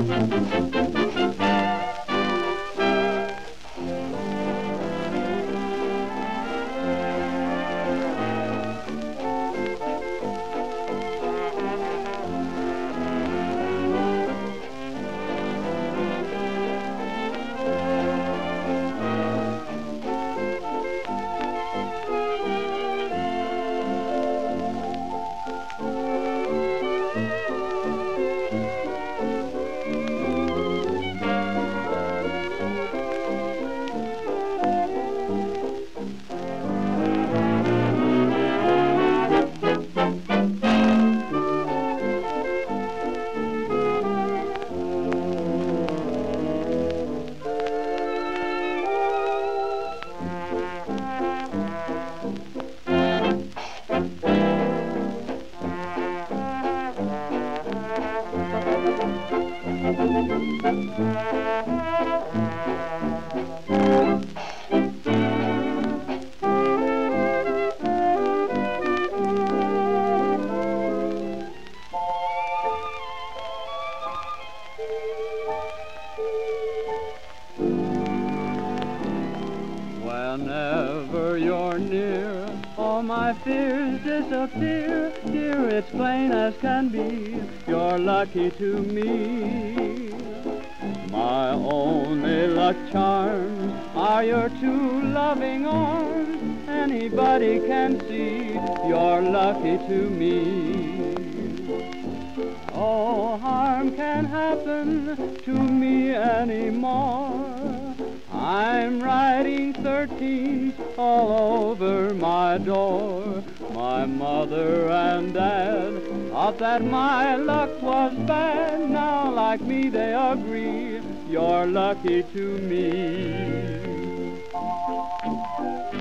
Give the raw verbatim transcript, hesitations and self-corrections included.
Whenever you're near, all my fears disappear. Dear, it's plain as can be, you're lucky to me. My only luck charms are your two loving arms. Anybody can see you're lucky to me. Oh, harm can't happen to me anymore. I'm writing thirteens all over my door. My mother and dad thought that my luck was bad. Now, like me, they agree you're lucky to me.